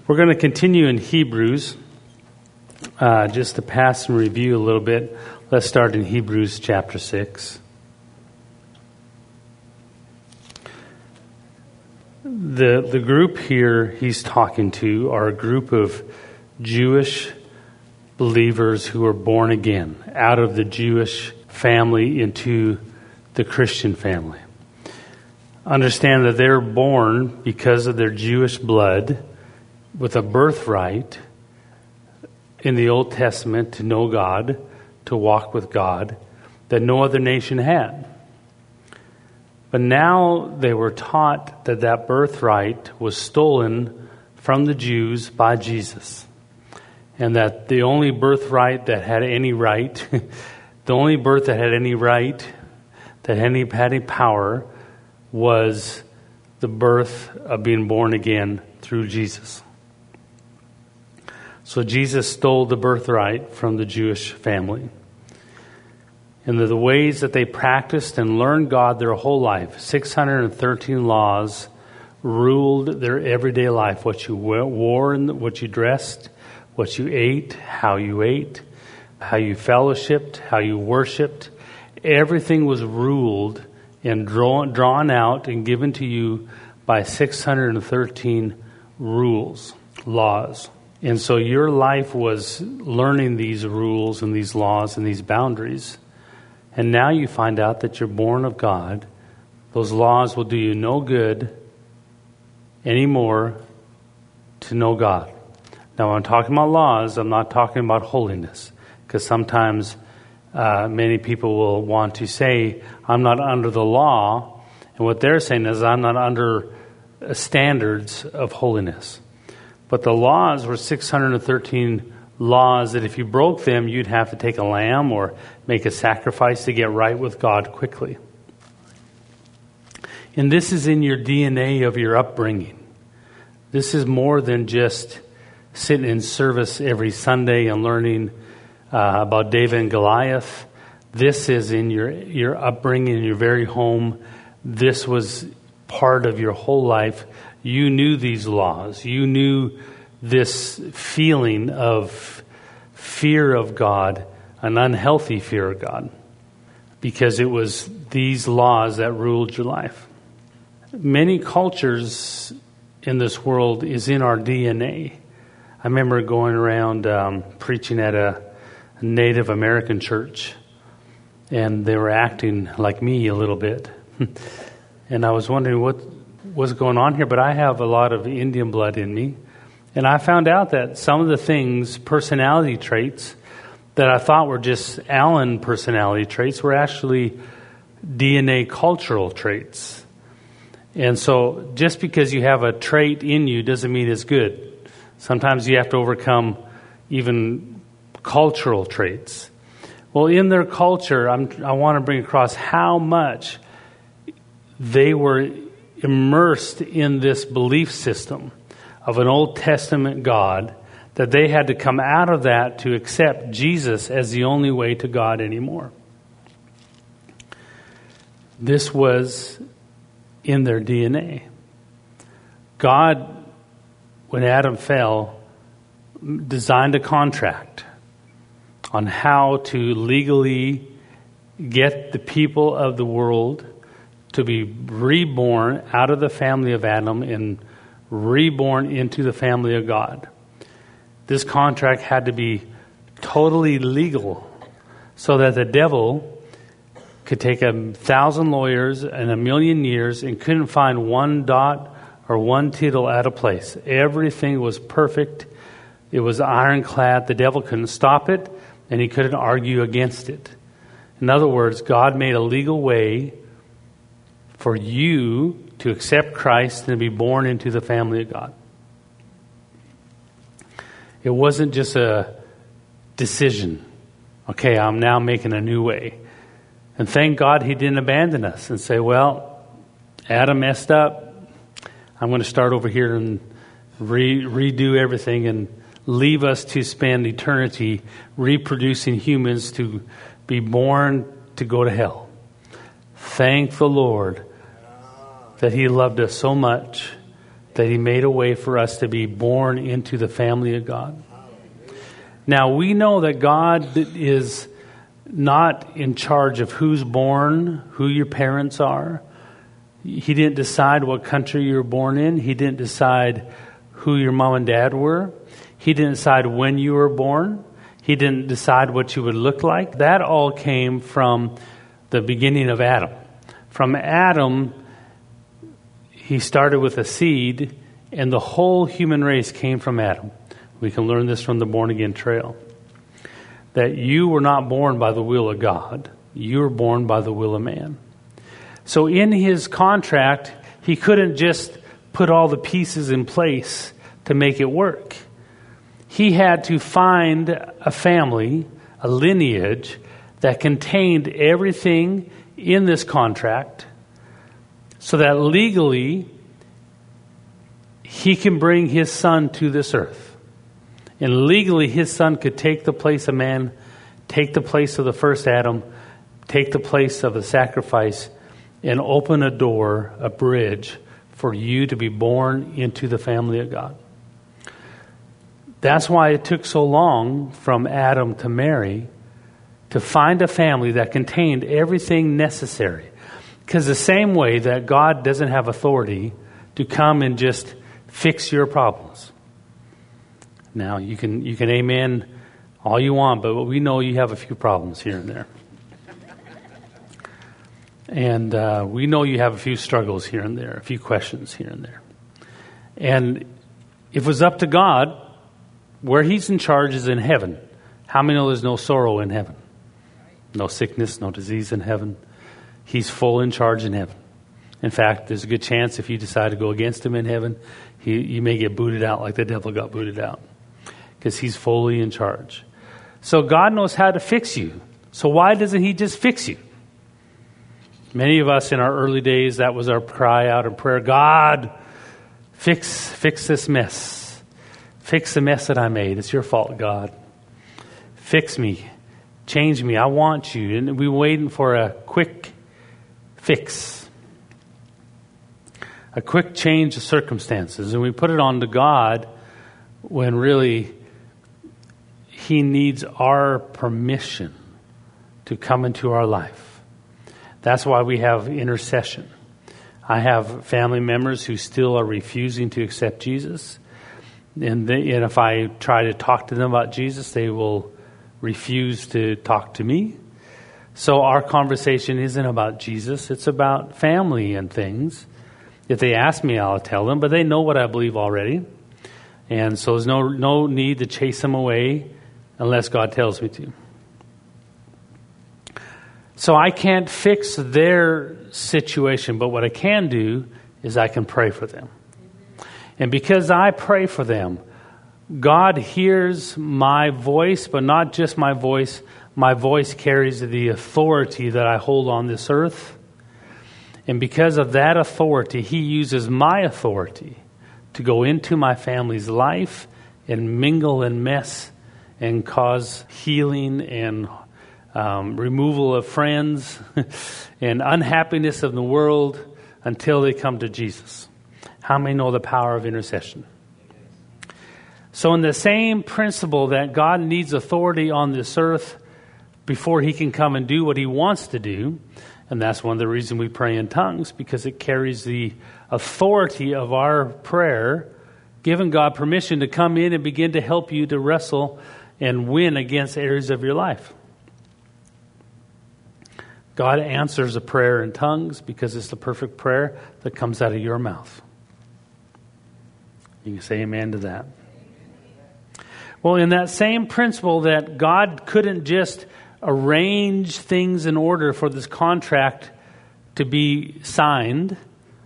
We're going to continue in Hebrews. Just to pass and review a little bit, let's start in Hebrews chapter 6. The group here he's talking to are a group of Jewish believers who are born again out of the Jewish family into the Christian family. Understand that they're born because of their Jewish blood with a birthright in the Old Testament to know God, to walk with God, that no other nation had. But now they were taught that that birthright was stolen from the Jews by Jesus. And that the only birthright that had any right, the only birth that had any right, that had any power, was the birth of being born again through Jesus. So Jesus stole the birthright from the Jewish family. And the ways that they practiced and learned God their whole life, 613 laws ruled their everyday life. What you wore, and what you dressed, what you ate, how you fellowshipped, how you worshiped. Everything was ruled and drawn out and given to you by 613 rules, laws. And so your life was learning these rules and these laws and these boundaries. And now you find out that you're born of God. Those laws will do you no good anymore to know God. Now, when I'm talking about laws, I'm not talking about holiness. Because sometimes many people will want to say, I'm not under the law. And what they're saying is, I'm not under standards of holiness. But the laws were 613 laws that if you broke them, you'd have to take a lamb or make a sacrifice to get right with God quickly. And this is in your DNA of your upbringing. This is more than just sitting in service every Sunday and learning about David and Goliath. This is in your upbringing, in your very home. This was part of your whole life. You knew these laws. You knew this feeling of fear of God, an unhealthy fear of God, because it was these laws that ruled your life. Many cultures in this world is in our DNA. I remember going around preaching at a Native American church, and they were acting like me a little bit. And I was wondering what was going on here, but I have a lot of Indian blood in me. And I found out that some of the things, personality traits, that I thought were just Allen personality traits were actually DNA cultural traits. And so just because you have a trait in you doesn't mean it's good. Sometimes you have to overcome even cultural traits. Well, in their culture, I want to bring across how much they were immersed in this belief system of an Old Testament God, that they had to come out of that to accept Jesus as the only way to God anymore. This was in their DNA. God, when Adam fell, designed a contract on how to legally get the people of the world to be reborn out of the family of Adam and reborn into the family of God. This contract had to be totally legal so that the devil could take 1,000 lawyers and 1,000,000 years and couldn't find one dot or one tittle out of place. Everything was perfect. It was ironclad. The devil couldn't stop it, and he couldn't argue against it. In other words, God made a legal way for you to accept Christ and be born into the family of God. It wasn't just a decision. Okay, I'm now making a new way. And thank God he didn't abandon us and say, well, Adam messed up. I'm going to start over here and redo everything and leave us to spend eternity reproducing humans to be born to go to hell. Thank the Lord that he loved us so much that he made a way for us to be born into the family of God. Now, we know that God is not in charge of who's born, who your parents are. He didn't decide what country you were born in. He didn't decide who your mom and dad were. He didn't decide when you were born. He didn't decide what you would look like. That all came from the beginning of Adam. From Adam, he started with a seed, and the whole human race came from Adam. We can learn this from the Born Again Trail. That you were not born by the will of God. You were born by the will of man. So in his contract, he couldn't just put all the pieces in place to make it work. He had to find a family, a lineage, that contained everything in this contract so that legally he can bring his son to this earth. And legally his son could take the place of man, take the place of the first Adam, take the place of the sacrifice, and open a door, a bridge, for you to be born into the family of God. That's why it took so long from Adam to Mary to find a family that contained everything necessary. Because the same way that God doesn't have authority to come and just fix your problems. Now, you can amen all you want, but we know you have a few problems here and there. And we know you have a few struggles here and there, a few questions here and there. And if it was up to God, where he's in charge is in heaven. How many know there's no sorrow in heaven? No sickness, no disease in heaven. He's full in charge in heaven. In fact, there's a good chance if you decide to go against him in heaven, you may get booted out like the devil got booted out. Because he's fully in charge. So God knows how to fix you. So why doesn't he just fix you? Many of us in our early days, that was our cry out in prayer. God, fix this mess. Fix the mess that I made. It's your fault, God. Fix me. Change me. I want you. And we were waiting for a quick fix. A quick change of circumstances. And we put it on to God when really he needs our permission to come into our life. That's why we have intercession. I have family members who still are refusing to accept Jesus. And if I try to talk to them about Jesus, they will refuse to talk to me. So our conversation isn't about Jesus. It's about family and things. If they ask me, I'll tell them. But they know what I believe already. And so there's no need to chase them away unless God tells me to. So I can't fix their situation, but what I can do is I can pray for them. And because I pray for them, God hears my voice, but not just my voice. My voice carries the authority that I hold on this earth. And because of that authority, he uses my authority to go into my family's life and mingle and mess and cause healing and removal of friends and unhappiness of the world until they come to Jesus. How many know the power of intercession? So in the same principle that God needs authority on this earth before he can come and do what he wants to do, and that's one of the reasons we pray in tongues, because it carries the authority of our prayer, giving God permission to come in and begin to help you to wrestle and win against areas of your life. God answers a prayer in tongues because it's the perfect prayer that comes out of your mouth. You can say amen to that. Well, in that same principle that God couldn't just arrange things in order for this contract to be signed,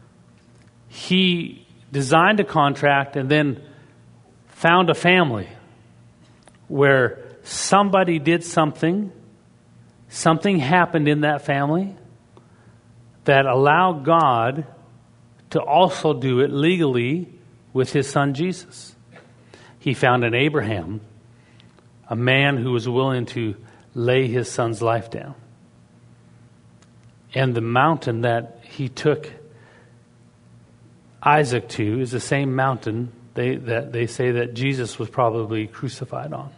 he designed a contract and then found a family where somebody did something happened in that family that allowed God to also do it legally with his son Jesus. He found in Abraham a man who was willing to lay his son's life down. And the mountain that he took Isaac to is the same mountain that they say that Jesus was probably crucified on.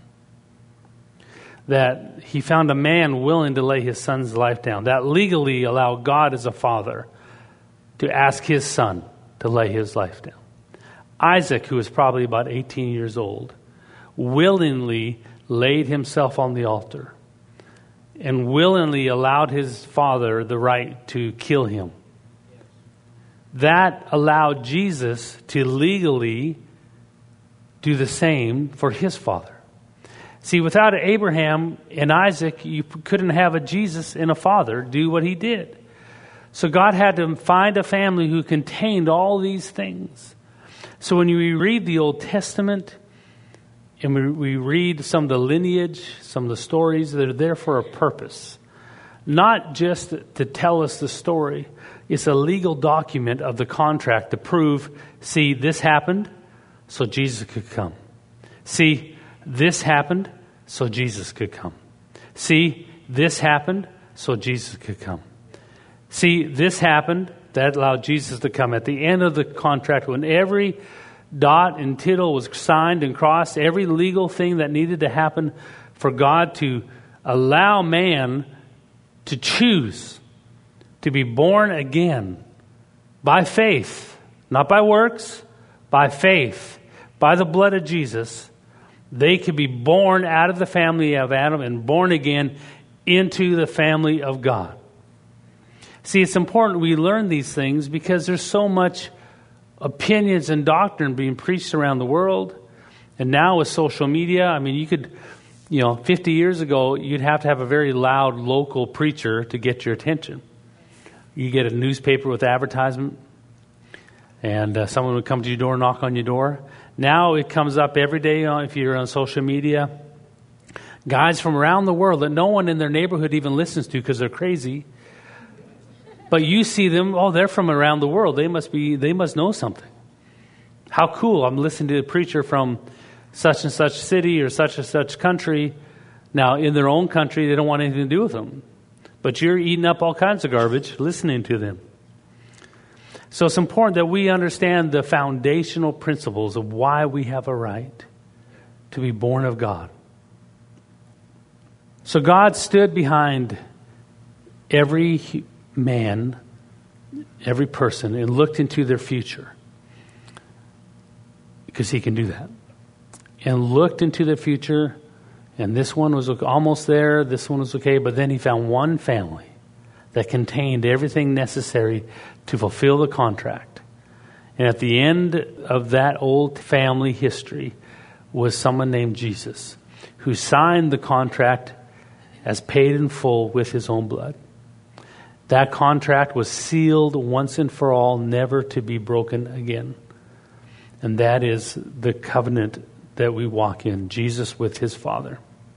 That he found a man willing to lay his son's life down. That legally allowed God as a father to ask his son to lay his life down. Isaac, who was probably about 18 years old, willingly laid himself on the altar and willingly allowed his father the right to kill him. That allowed Jesus to legally do the same for his father. See, without Abraham and Isaac, you couldn't have a Jesus and a father do what he did. So God had to find a family who contained all these things. So when you read the Old Testament and we read some of the lineage, some of the stories, they're there for a purpose. Not just to tell us the story. It's a legal document of the contract to prove, see, this happened, so Jesus could come. See, this happened, so Jesus could come. See, this happened, so Jesus could come. See, this happened, that allowed Jesus to come. At the end of the contract, when every dot and tittle was signed and crossed, every legal thing that needed to happen for God to allow man to choose to be born again by faith, not by works, by faith, by the blood of Jesus, they could be born out of the family of Adam and born again into the family of God. See, it's important we learn these things because there's so much opinions and doctrine being preached around the world. And now with social media, I mean, you could, 50 years ago, you'd have to have a very loud local preacher to get your attention. You get a newspaper with advertisement, and someone would come to your door, knock on your door. Now it comes up every day if you're on social media. Guys from around the world that no one in their neighborhood even listens to because they're crazy. But you see them, they're from around the world. They must know something. How cool. I'm listening to a preacher from such and such city or such and such country. Now, in their own country, they don't want anything to do with them. But you're eating up all kinds of garbage listening to them. So it's important that we understand the foundational principles of why we have a right to be born of God. So God stood behind every man, every person, and looked into their future. Because he can do that. And looked into the future, and this one was almost there, this one was okay, but then he found one family that contained everything necessary to fulfill the contract. And at the end of that old family history was someone named Jesus, who signed the contract as paid in full with his own blood. That contract was sealed once and for all, never to be broken again. And that is the covenant that we walk in, Jesus with his Father.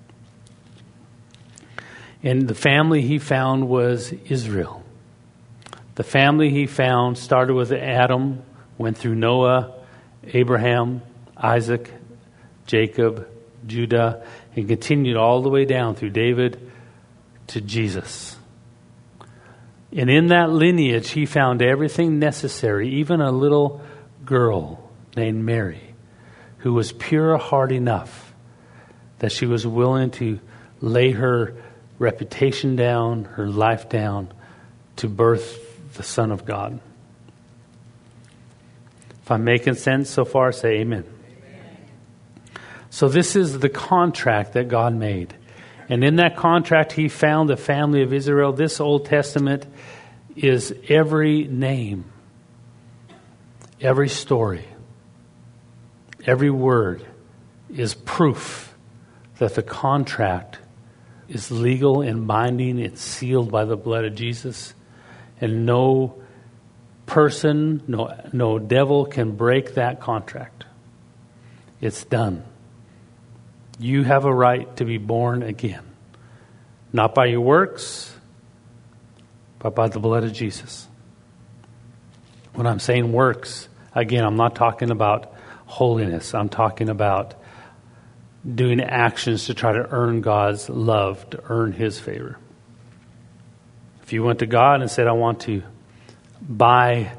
And the family he found was Israel. The family he found started with Adam, went through Noah, Abraham, Isaac, Jacob, Judah, and continued all the way down through David to Jesus. And in that lineage, he found everything necessary, even a little girl named Mary, who was pure heart enough that she was willing to lay her reputation down, her life down, to birth the Son of God. If I'm making sense so far, say amen. So this is the contract that God made. And in that contract, he found the family of Israel. This Old Testament is every name, every story, every word is proof that the contract is legal and binding. It's sealed by the blood of Jesus. And no person, no devil can break that contract. It's done. You have a right to be born again. Not by your works, but by the blood of Jesus. When I'm saying works, again, I'm not talking about holiness. I'm talking about doing actions to try to earn God's love, to earn his favor. If you went to God and said, I want to buy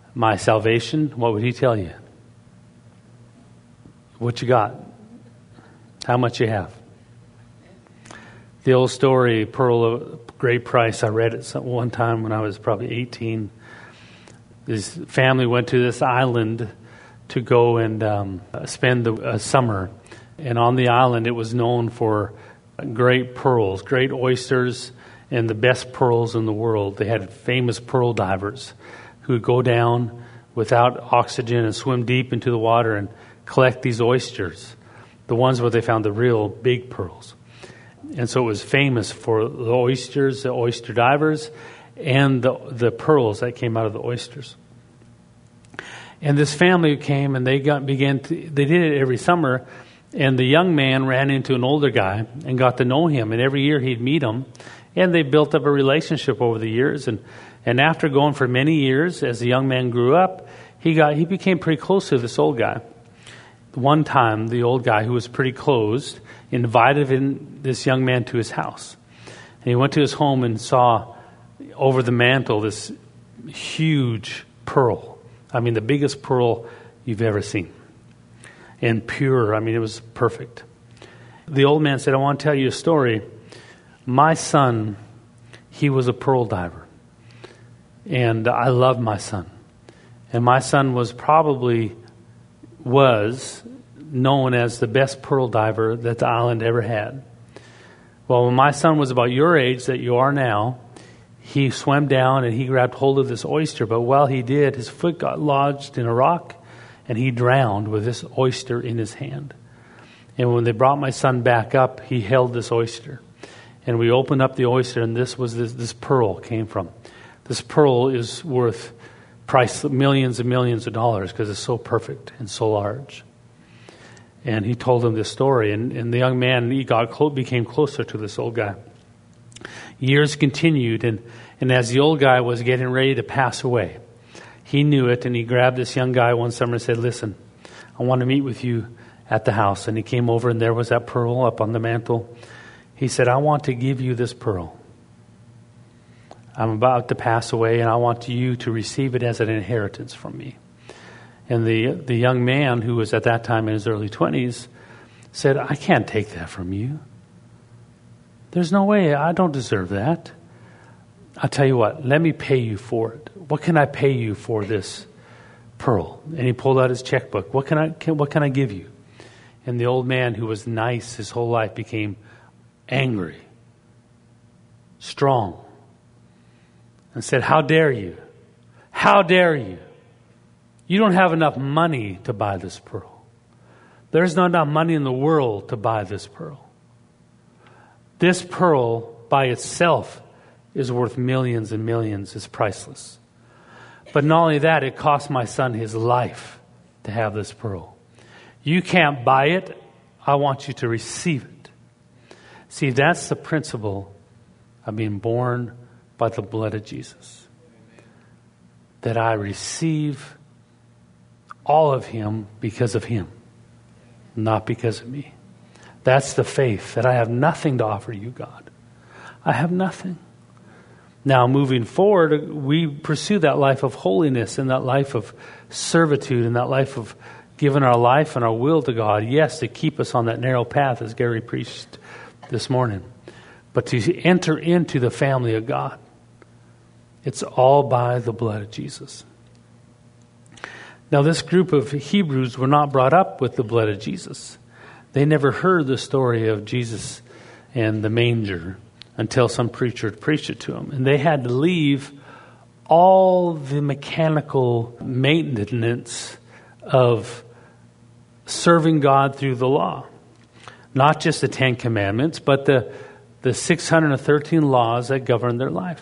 my salvation, what would he tell you? What you got? How much you have? The old story, Pearl of Great Price, I read it one time when I was probably 18. This family went to this island to go and spend the summer. And on the island, it was known for great pearls, great oysters, and the best pearls in the world. They had famous pearl divers who would go down without oxygen and swim deep into the water and collect these oysters, the ones where they found the real big pearls. And so it was famous for the oysters, the oyster divers, and the pearls that came out of the oysters. And this family came and they did it every summer. And the young man ran into an older guy and got to know him. And every year he'd meet him. And they built up a relationship over the years. And after going for many years, as the young man grew up, he became pretty close to this old guy. One time, the old guy, who was pretty closed, invited this young man to his house. And he went to his home and saw over the mantle this huge pearl. I mean, the biggest pearl you've ever seen. And pure. I mean, it was perfect. The old man said, I want to tell you a story. My son, he was a pearl diver. And I love my son. And my son was known as the best pearl diver that the island ever had. Well, when my son was about your age that you are now, he swam down and he grabbed hold of this oyster. But while he did, his foot got lodged in a rock. And he drowned with this oyster in his hand. And when they brought my son back up, he held this oyster. And we opened up the oyster, and this pearl came from. This pearl is worth millions and millions of dollars because it's so perfect and so large. And he told him this story. And the young man, became closer to this old guy. Years continued, and as the old guy was getting ready to pass away, he knew it, and he grabbed this young guy one summer and said, listen, I want to meet with you at the house. And he came over, and there was that pearl up on the mantle. He said, I want to give you this pearl. I'm about to pass away, and I want you to receive it as an inheritance from me. And the young man, who was at that time in his early 20s, said, I can't take that from you. There's no way. I don't deserve that. I'll tell you what, let me pay you for it. What can I pay you for this pearl? And he pulled out his checkbook. What can I give you? And the old man, who was nice his whole life, became angry, strong, and said, how dare you? How dare you? You don't have enough money to buy this pearl. There's not enough money in the world to buy this pearl. This pearl by itself is worth millions and millions. It's priceless. But not only that, it cost my son his life to have this pearl. You can't buy it. I want you to receive it. See, that's the principle of being born by the blood of Jesus. That I receive all of him because of him, not because of me. That's the faith, that I have nothing to offer you, God. I have nothing. Now, moving forward, we pursue that life of holiness and that life of servitude and that life of giving our life and our will to God. Yes, to keep us on that narrow path, as Gary preached this morning. But to enter into the family of God, it's all by the blood of Jesus. Now, this group of Hebrews were not brought up with the blood of Jesus. They never heard the story of Jesus and the manger until some preacher preached it to them. And they had to leave all the mechanical maintenance of serving God through the law. Not just the 10 Commandments, but the 613 laws that govern their life.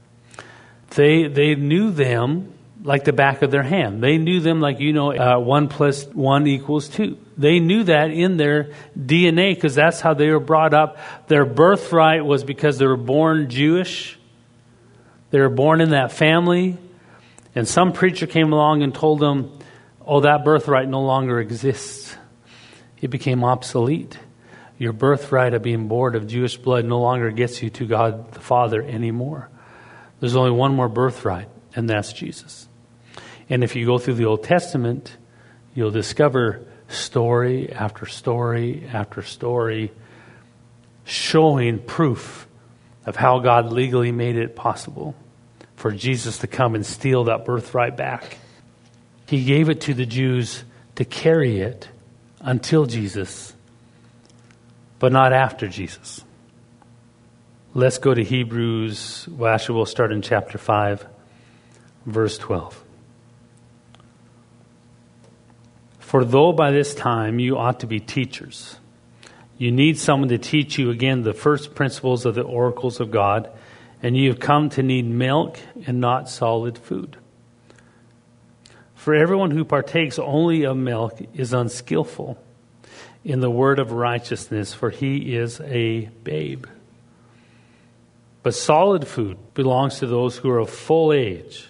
They knew them like the back of their hand. They knew them like, 1 + 1 = 2. They knew that in their DNA because that's how they were brought up. Their birthright was because they were born Jewish. They were born in that family. And some preacher came along and told them, oh, that birthright no longer exists. It became obsolete. Your birthright of being born of Jewish blood no longer gets you to God the Father anymore. There's only one more birthright, and that's Jesus. And if you go through the Old Testament, you'll discover story after story after story showing proof of how God legally made it possible for Jesus to come and steal that birthright back. He gave it to the Jews to carry it until Jesus, but not after Jesus. Let's go to Hebrews. Well, actually, we'll start in chapter 5, verse 12. For though by this time you ought to be teachers, you need someone to teach you again the first principles of the oracles of God, and you have come to need milk and not solid food. For everyone who partakes only of milk is unskillful in the word of righteousness, for he is a babe. But solid food belongs to those who are of full age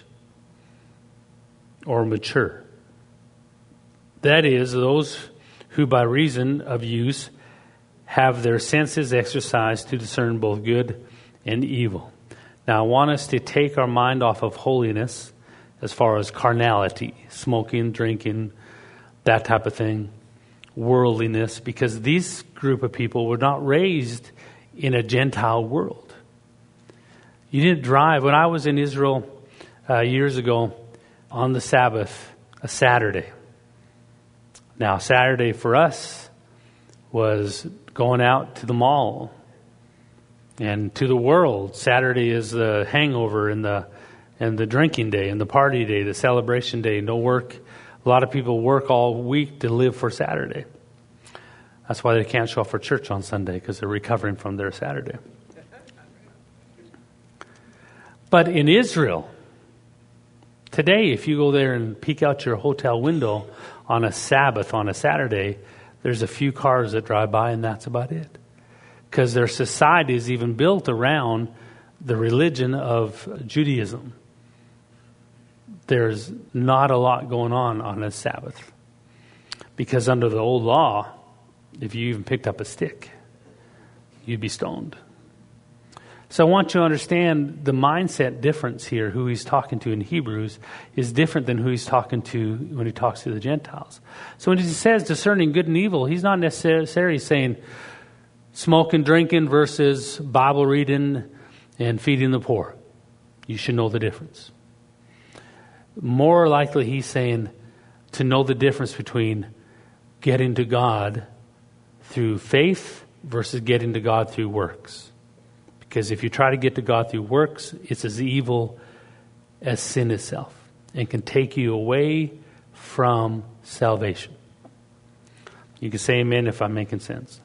or mature. That is, those who by reason of use have their senses exercised to discern both good and evil. Now, I want us to take our mind off of holiness as far as carnality, smoking, drinking, that type of thing, worldliness, because these group of people were not raised in a Gentile world. You didn't drive. When I was in Israel years ago on the Sabbath, a Saturday. Now, Saturday for us was going out to the mall and to the world. Saturday is the hangover and the drinking day and the party day, the celebration day, no work. A lot of people work all week to live for Saturday. That's why they can't show up for church on Sunday, because they're recovering from their Saturday. But in Israel, today, if you go there and peek out your hotel window on a Sabbath, on a Saturday, there's a few cars that drive by, and that's about it. Because their society is even built around the religion of Judaism. There's not a lot going on a Sabbath. Because under the old law, if you even picked up a stick, you'd be stoned. So I want you to understand the mindset difference here. Who he's talking to in Hebrews is different than who he's talking to when he talks to the Gentiles. So when he says discerning good and evil, he's not necessarily saying smoking, drinking versus Bible reading and feeding the poor. You should know the difference. More likely he's saying to know the difference between getting to God through faith versus getting to God through works. Because if you try to get to God through works, it's as evil as sin itself and can take you away from salvation. You can say amen if I'm making sense.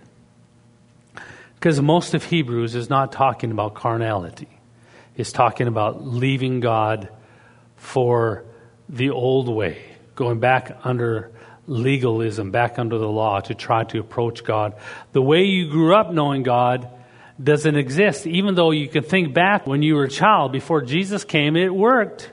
Because most of Hebrews is not talking about carnality. It's talking about leaving God for the old way, going back under legalism, back under the law to try to approach God. The way you grew up knowing God doesn't exist. Even though you can think back when you were a child, before Jesus came, it worked.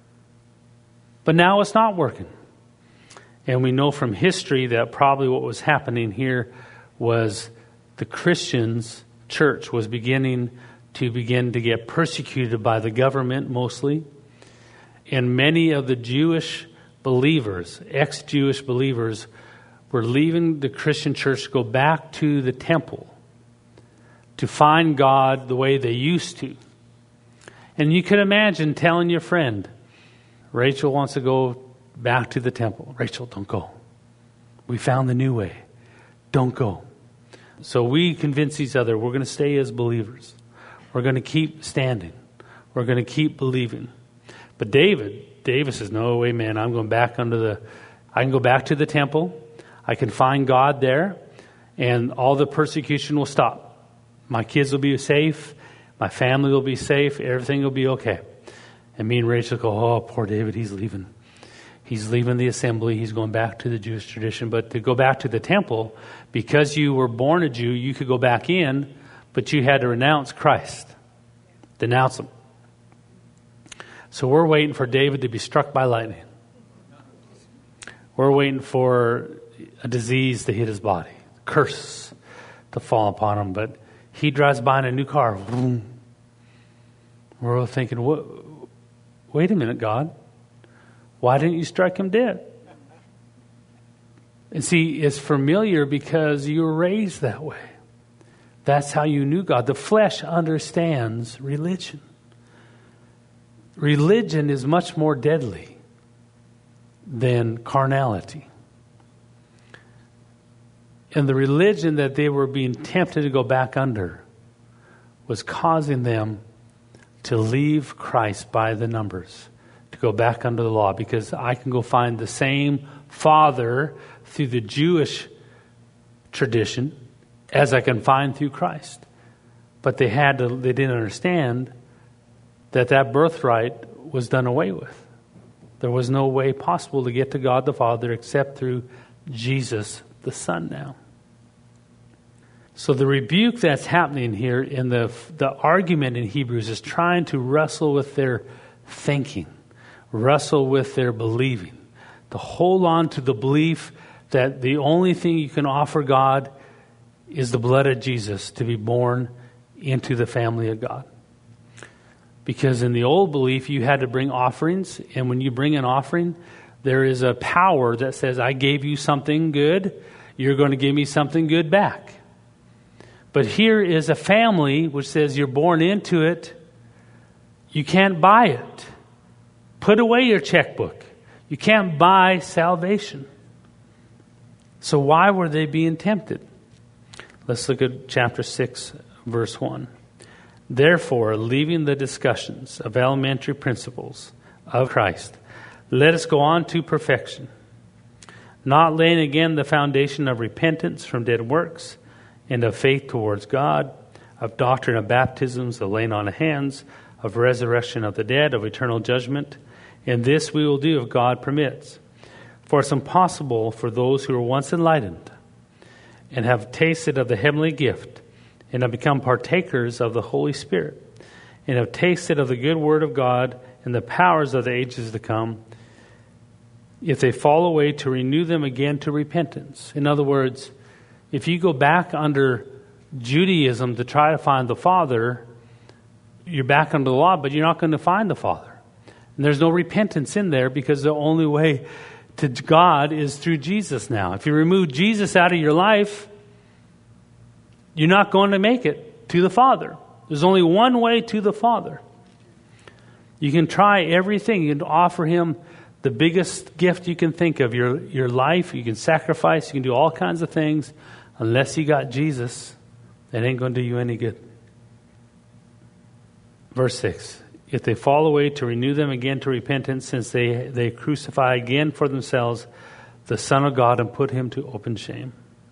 But now it's not working. And we know from history that probably what was happening here was the Christians' church was beginning to get persecuted by the government mostly. And many of the Jewish believers, ex-Jewish believers, were leaving the Christian church to go back to the temple to find God the way they used to. And you could imagine telling your friend, Rachel wants to go back to the temple. Rachel, don't go. We found the new way. Don't go. So we convince each other we're going to stay as believers. We're going to keep standing. We're going to keep believing. But David says, no way, man, I'm going back I can go back to the temple. I can find God there, and all the persecution will stop. My kids will be safe. My family will be safe. Everything will be okay. And me and Rachel go, oh, poor David, he's leaving. He's leaving the assembly. He's going back to the Jewish tradition. But to go back to the temple, because you were born a Jew, you could go back in, but you had to renounce Christ. Denounce him. So we're waiting for David to be struck by lightning. We're waiting for a disease to hit his body. Curse to fall upon him. But he drives by in a new car. We're all thinking, wait a minute, God. Why didn't you strike him dead? And see, it's familiar because you were raised that way. That's how you knew God. The flesh understands religion. Religion is much more deadly than carnality. And the religion that they were being tempted to go back under was causing them to leave Christ by the numbers, to go back under the law, because I can go find the same Father through the Jewish tradition as I can find through Christ. But they didn't understand that birthright was done away with. There was no way possible to get to God the Father except through Jesus the Son now. So the rebuke that's happening here in the argument in Hebrews is trying to wrestle with their thinking, wrestle with their believing, to hold on to the belief that the only thing you can offer God is the blood of Jesus to be born into the family of God. Because in the old belief, you had to bring offerings, and when you bring an offering, there is a power that says, I gave you something good, you're going to give me something good back. But here is a family which says you're born into it. You can't buy it. Put away your checkbook. You can't buy salvation. So why were they being tempted? Let's look at chapter 6, verse 1. Therefore, leaving the discussions of elementary principles of Christ, let us go on to perfection, not laying again the foundation of repentance from dead works, and of faith towards God, of doctrine of baptisms, of laying on of hands, of resurrection of the dead, of eternal judgment. And this we will do if God permits. For it's impossible for those who were once enlightened and have tasted of the heavenly gift and have become partakers of the Holy Spirit and have tasted of the good word of God and the powers of the ages to come, if they fall away, to renew them again to repentance. In other words, if you go back under Judaism to try to find the Father, you're back under the law, but you're not going to find the Father. And there's no repentance in there because the only way to God is through Jesus now. If you remove Jesus out of your life, you're not going to make it to the Father. There's only one way to the Father. You can try everything. You can offer Him the biggest gift you can think of, your life. You can sacrifice. You can do all kinds of things. Unless you got Jesus, it ain't going to do you any good. Verse 6. If they fall away, to renew them again to repentance, since they crucify again for themselves the Son of God and put Him to open shame.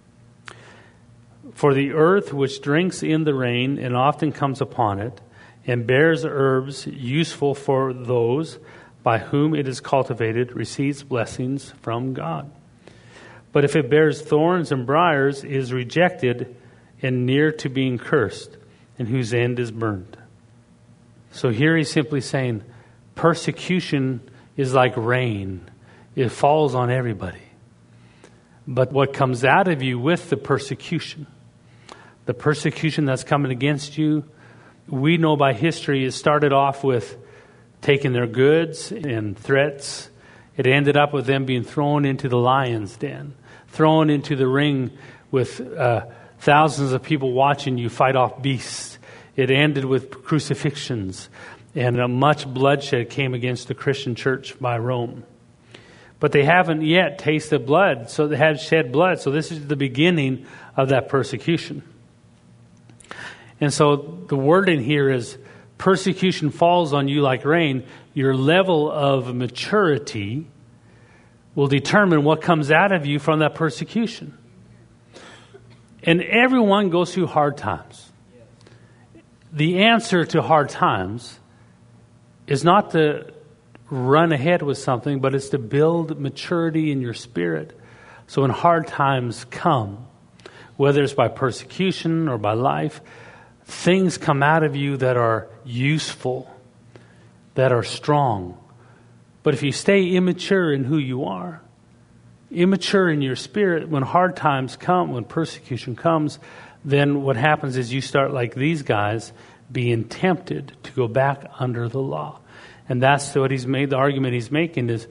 For the earth which drinks in the rain and often comes upon it, and bears herbs useful for those by whom it is cultivated, receives blessings from God. But if it bears thorns and briars, it is rejected and near to being cursed, and whose end is burned. So here he's simply saying, persecution is like rain. It falls on everybody. But what comes out of you with the persecution that's coming against you, we know by history, it started off with taking their goods and threats. It ended up with them being thrown into the lion's den, thrown into the ring with thousands of people watching you fight off beasts. It ended with crucifixions, and much bloodshed came against the Christian church by Rome. But they haven't yet tasted blood, so they have shed blood. So this is the beginning of that persecution. And so the wording here is, persecution falls on you like rain. Your level of maturity will determine what comes out of you from that persecution. And everyone goes through hard times. The answer to hard times is not to run ahead with something, but it's to build maturity in your spirit. So when hard times come, whether it's by persecution or by life, things come out of you that are useful, that are strong. But if you stay immature in who you are, immature in your spirit, when hard times come, when persecution comes, then what happens is you start, like these guys, being tempted to go back under the law. And that's what he's made. The argument he's making is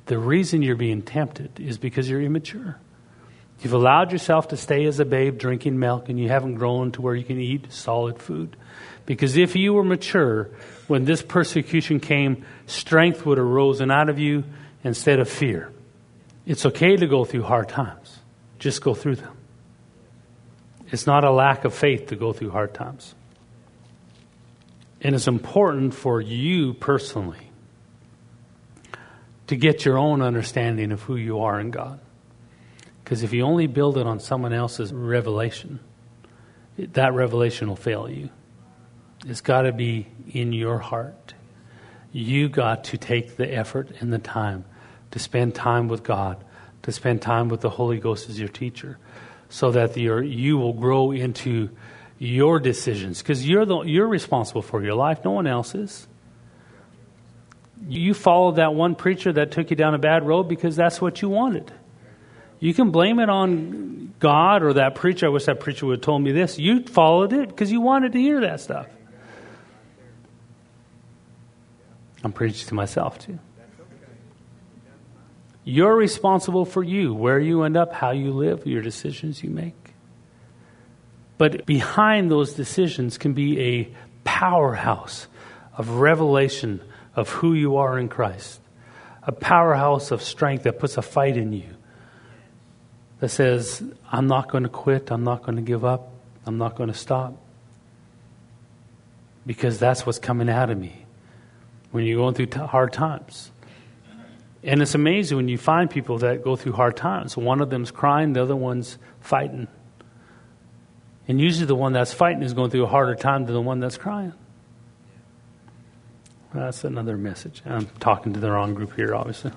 The reason you're being tempted is because you're immature. You've allowed yourself to stay as a babe drinking milk, and you haven't grown to where you can eat solid food. Because if you were mature, when this persecution came, strength would have risen out of you instead of fear. It's okay to go through hard times. Just go through them. It's not a lack of faith to go through hard times. And it's important for you personally to get your own understanding of who you are in God. Because if you only build it on someone else's revelation, that revelation will fail you. It's got to be in your heart. You got to take the effort and the time to spend time with God, to spend time with the Holy Ghost as your teacher, so that you will grow into your decisions. Because you're responsible for your life. No one else is. You followed that one preacher that took you down a bad road because that's what you wanted. You can blame it on God or that preacher. I wish that preacher would have told me this. You followed it because you wanted to hear that stuff. I'm preaching to myself too. You're responsible for you, where you end up, how you live, your decisions you make. But behind those decisions can be a powerhouse of revelation of who you are in Christ. A powerhouse of strength that puts a fight in you. That says, I'm not going to quit, I'm not going to give up, I'm not going to stop. Because that's what's coming out of me when you're going through hard times. And it's amazing when you find people that go through hard times. One of them's crying, the other one's fighting. And usually the one that's fighting is going through a harder time than the one that's crying. That's another message. I'm talking to the wrong group here, obviously.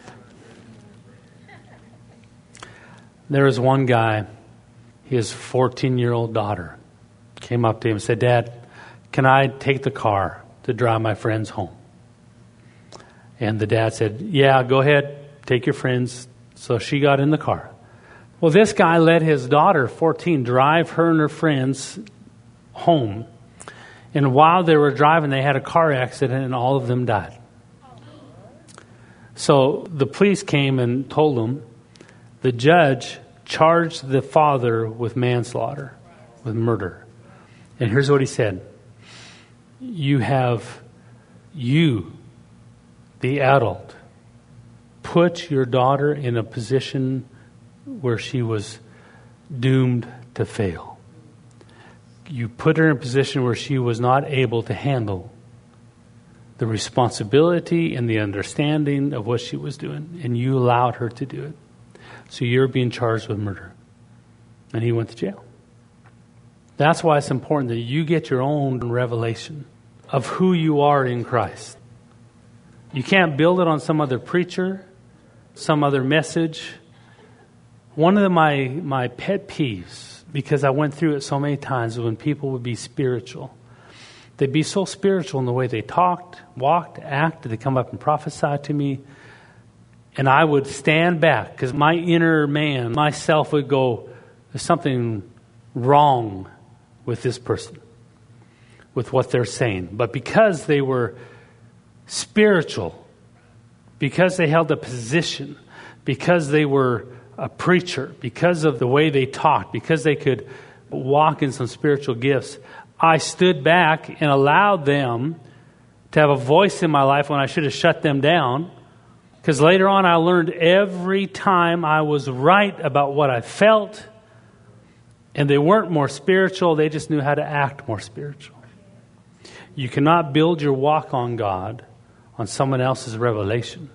There was one guy, his 14-year-old daughter came up to him and said, Dad, can I take the car to drive my friends home? And the dad said, yeah, go ahead, take your friends. So she got in the car. Well, this guy let his daughter, 14, drive her and her friends home. And while they were driving, they had a car accident and all of them died. So the police came and told them, the judge charged the father with manslaughter, with murder. And here's what he said. You, the adult, put your daughter in a position where she was doomed to fail. You put her in a position where she was not able to handle the responsibility and the understanding of what she was doing, and you allowed her to do it. So you're being charged with murder. And he went to jail. That's why it's important that you get your own revelation of who you are in Christ. You can't build it on some other preacher, some other message. One of my pet peeves, because I went through it so many times, is when people would be spiritual. They'd be so spiritual in the way they talked, walked, acted. They'd come up and prophesy to me. And I would stand back because my inner man, myself would go, there's something wrong with this person, with what they're saying. But because they were spiritual, because they held a position, because they were a preacher, because of the way they talked, because they could walk in some spiritual gifts, I stood back and allowed them to have a voice in my life when I should have shut them down. Because later on I learned every time I was right about what I felt, and they weren't more spiritual, they just knew how to act more spiritual. You cannot build your walk on God on someone else's revelation.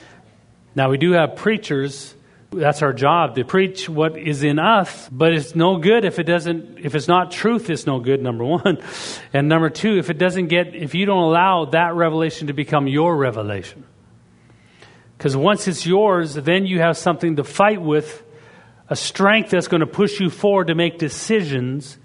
Now we do have preachers, that's our job, to preach what is in us, but it's no good if it's not truth, it's no good, number one. And number two, if you don't allow that revelation to become your revelation. Because once it's yours, then you have something to fight with, a strength that's going to push you forward to make decisions.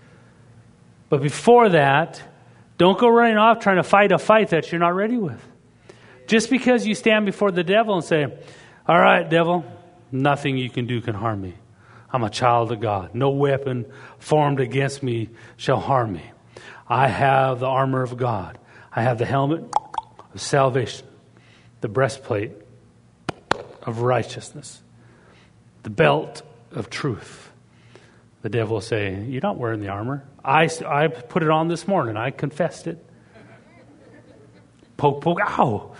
But before that, don't go running off trying to fight a fight that you're not ready with. Just because you stand before the devil and say, all right, devil, nothing you can do can harm me. I'm a child of God. No weapon formed against me shall harm me. I have the armor of God. I have the helmet of salvation, the breastplate of righteousness, the belt of truth. The devil will say, you're not wearing the armor. I put it on this morning. I confessed it. Poke, poke, ow.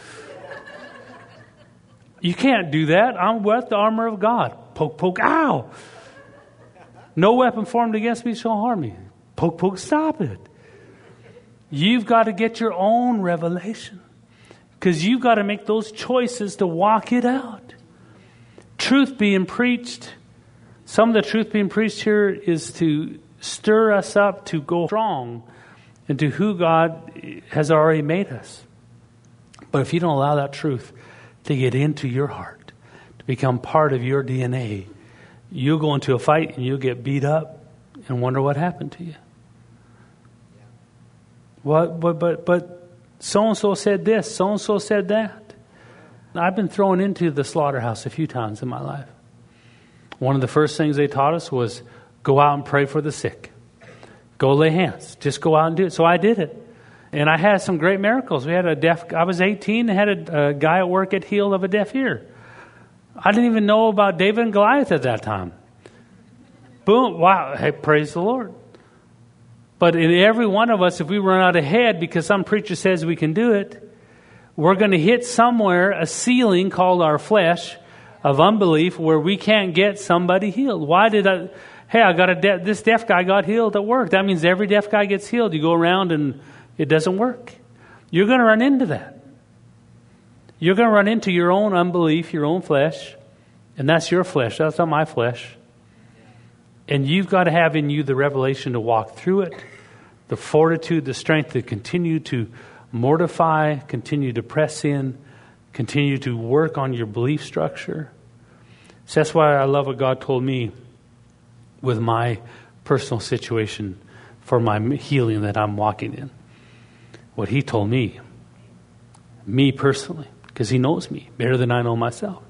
You can't do that. I'm with the armor of God. Poke, poke, ow. No weapon formed against me shall harm me. Poke, poke, stop it. You've got to get your own revelation, because you've got to make those choices to walk it out. Truth being preached, some of the truth being preached here is to stir us up to go strong into who God has already made us. But if you don't allow that truth to get into your heart, to become part of your DNA, you'll go into a fight and you'll get beat up and wonder what happened to you. But so-and-so said this, so-and-so said that. I've been thrown into the slaughterhouse a few times in my life. One of the first things they taught us was go out and pray for the sick. Go lay hands. Just go out and do it. So I did it. And I had some great miracles. I was 18 and had a guy at work get healed of a deaf ear. I didn't even know about David and Goliath at that time. Boom. Wow. Hey, praise the Lord. But in every one of us, if we run out ahead because some preacher says we can do it, we're going to hit somewhere a ceiling called our flesh of unbelief where we can't get somebody healed. This deaf guy got healed at work. That means every deaf guy gets healed. You go around and it doesn't work. You're going to run into that. You're going to run into your own unbelief, your own flesh, and that's your flesh. That's not my flesh. And you've got to have in you the revelation to walk through it, the fortitude, the strength to continue to mortify, continue to press in, continue to work on your belief structure. So that's why I love what God told me with my personal situation for my healing that I'm walking in. What He told me personally, because He knows me better than I know myself.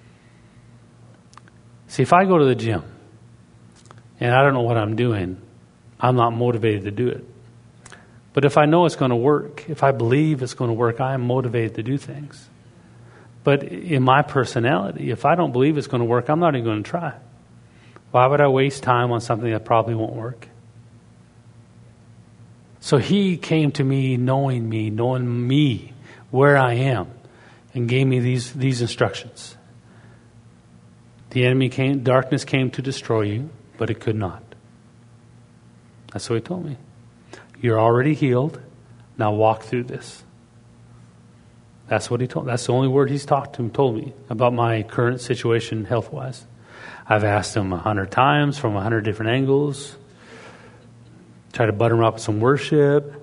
See, if I go to the gym and I don't know what I'm doing, I'm not motivated to do it. But if I know it's going to work, if I believe it's going to work, I am motivated to do things. But in my personality, if I don't believe it's going to work, I'm not even going to try. Why would I waste time on something that probably won't work? So He came to me, knowing me, where I am, and gave me these instructions. Darkness came to destroy you, but it could not. That's what He told me. You're already healed. Now walk through this. That's what He told me. That's the only word He's told me about my current situation health-wise. I've asked Him 100 times from 100 different angles. Try to butter Him up with some worship.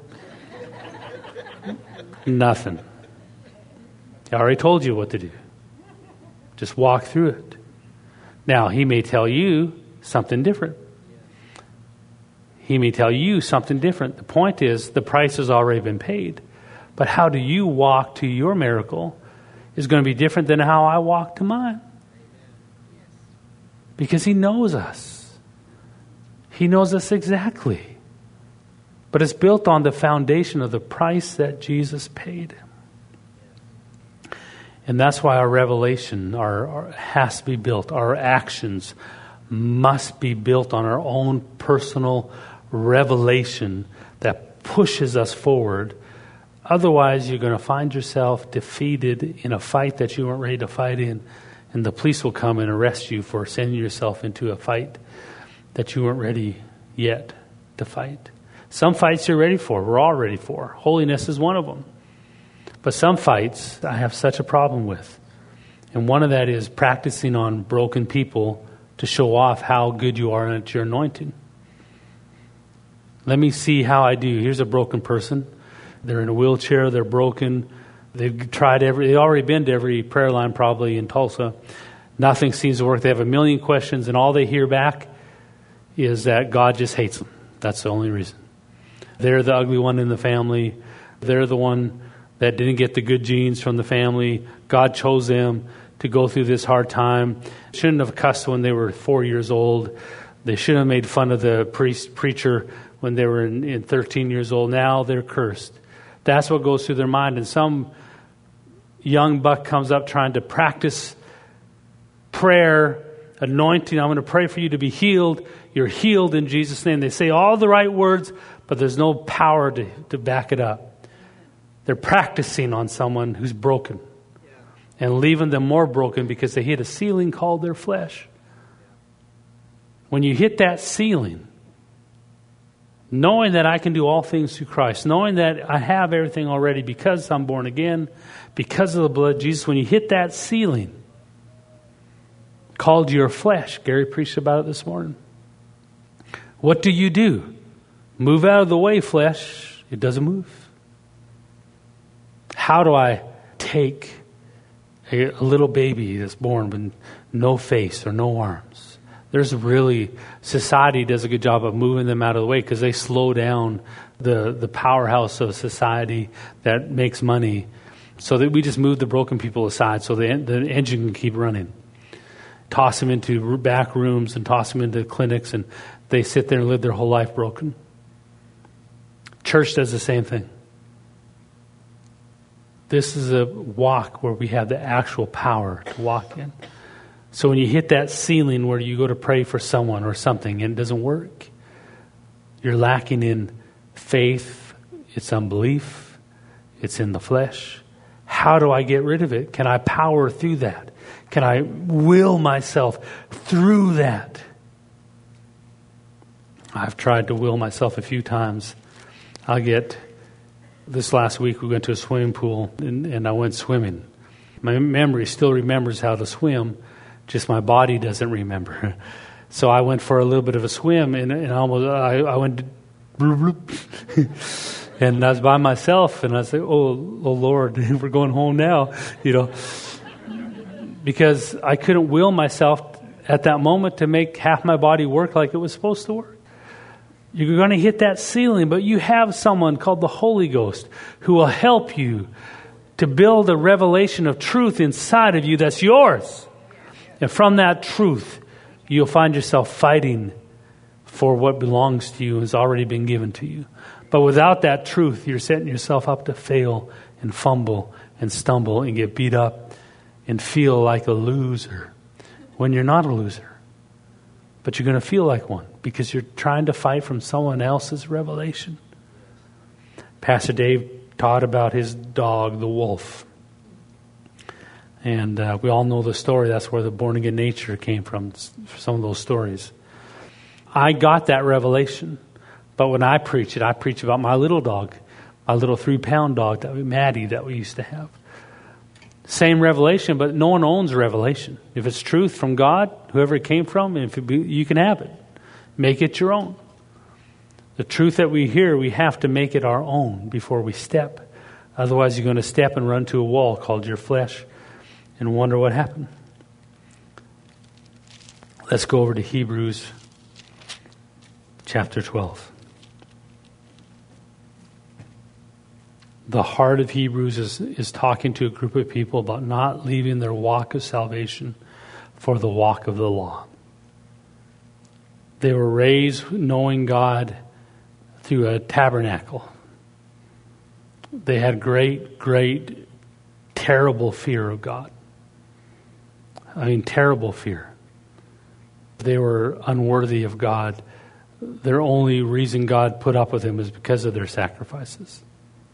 Nothing. He already told you what to do. Just walk through it. Now, He may tell you something different. He may tell you something different. The point is, the price has already been paid. But how do you walk to your miracle is going to be different than how I walk to mine. Because He knows us. He knows us exactly. But it's built on the foundation of the price that Jesus paid. And that's why our revelation has to be built. Our actions must be built on our own personal revelation that pushes us forward. Otherwise, you're going to find yourself defeated in a fight that you weren't ready to fight in. And the police will come and arrest you for sending yourself into a fight that you weren't ready yet to fight. Some fights you're ready for. We're all ready for. Holiness is one of them. But some fights I have such a problem with. And one of that is practicing on broken people to show off how good you are at your anointing. Let me see how I do. Here's a broken person. They're in a wheelchair. They're broken. They've already been to every prayer line probably in Tulsa. Nothing seems to work. They have a million questions, and all they hear back is that God just hates them. That's the only reason. They're the ugly one in the family. They're the one that didn't get the good genes from the family. God chose them to go through this hard time. Shouldn't have cussed when they were 4 years old. They shouldn't have made fun of the preacher when they were in 13 years old. Now they're cursed. That's what goes through their mind. And some young buck comes up trying to practice prayer, anointing. I'm going to pray for you to be healed. You're healed in Jesus' name. They say all the right words, but there's no power to back it up. They're practicing on someone who's broken and leaving them more broken because they hit a ceiling called their flesh. When you hit that ceiling, knowing that I can do all things through Christ, knowing that I have everything already because I'm born again, because of the blood of Jesus, when you hit that ceiling called your flesh, Gary preached about it this morning. What do? Move out of the way, flesh. It doesn't move. How do I take a little baby that's born with no face or no arms? Society does a good job of moving them out of the way because they slow down the powerhouse of society that makes money, so that we just move the broken people aside so the engine can keep running. Toss them into back rooms and toss them into clinics, and they sit there and live their whole life broken. Church does the same thing. This is a walk where we have the actual power to walk in. So when you hit that ceiling where you go to pray for someone or something and it doesn't work, you're lacking in faith, it's unbelief, it's in the flesh. How do I get rid of it? Can I power through that? Can I will myself through that? I've tried to will myself a few times. This last week we went to a swimming pool and I went swimming. My memory still remembers how to swim, just my body doesn't remember. So I went for a little bit of a swim and I went bloop, bloop. And I was by myself and I said, oh Lord, we're going home now, because I couldn't will myself at that moment to make half my body work like it was supposed to work. You're going to hit that ceiling, but you have someone called the Holy Ghost who will help you to build a revelation of truth inside of you that's yours. And from that truth, you'll find yourself fighting for what belongs to you and has already been given to you. But without that truth, you're setting yourself up to fail and fumble and stumble and get beat up and feel like a loser when you're not a loser. But you're going to feel like one because you're trying to fight from someone else's revelation. Pastor Dave taught about his dog, the wolf. And we all know the story. That's where the born-again nature came from, some of those stories. I got that revelation. But when I preach about my little dog, my little 3-pound dog, Maddie, that we used to have. Same revelation, but no one owns revelation. If it's truth from God, whoever it came from, you can have it. Make it your own. The truth that we hear, we have to make it our own before we step. Otherwise, you're going to step and run to a wall called your flesh and wonder what happened. Let's go over to Hebrews chapter 12. The heart of Hebrews is talking to a group of people about not leaving their walk of salvation for the walk of the law. They were raised knowing God through a tabernacle. They had great, great, terrible fear of God. Terrible fear. They were unworthy of God. Their only reason God put up with them is because of their sacrifices.